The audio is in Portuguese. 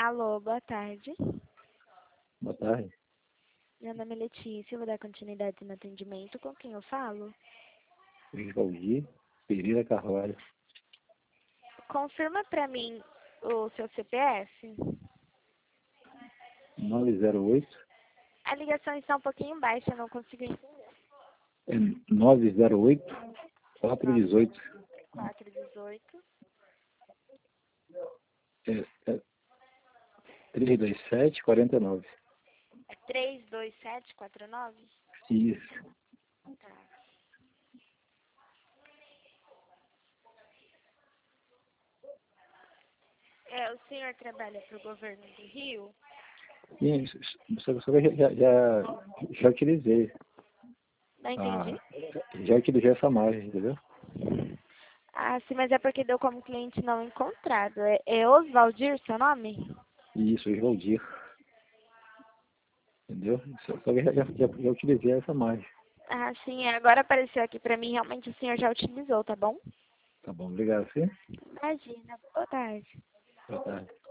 Alô, boa tarde. Boa tarde. Meu nome é Letícia, eu vou dar continuidade no atendimento. Com quem eu falo? Valdir Pereira Carvalho. Confirma pra mim o seu CPF. 908. A ligação está um pouquinho baixa, eu não consigo entender. É 908 418. 418. É 327 49. É 32749? Isso. Tá. O senhor trabalha para o governo do Rio? Isso. Só que eu já utilizei. Não entendi. Já utilizei essa margem, entendeu? Ah, sim, mas é porque deu como cliente não encontrado. É Osvaldir seu nome? Isso, Valdir. Entendeu? Só que eu já utilizei essa margem. Ah, sim, agora apareceu aqui pra mim, realmente o senhor já utilizou, tá bom? Tá bom, obrigado, sim. Imagina, boa tarde. Boa tarde.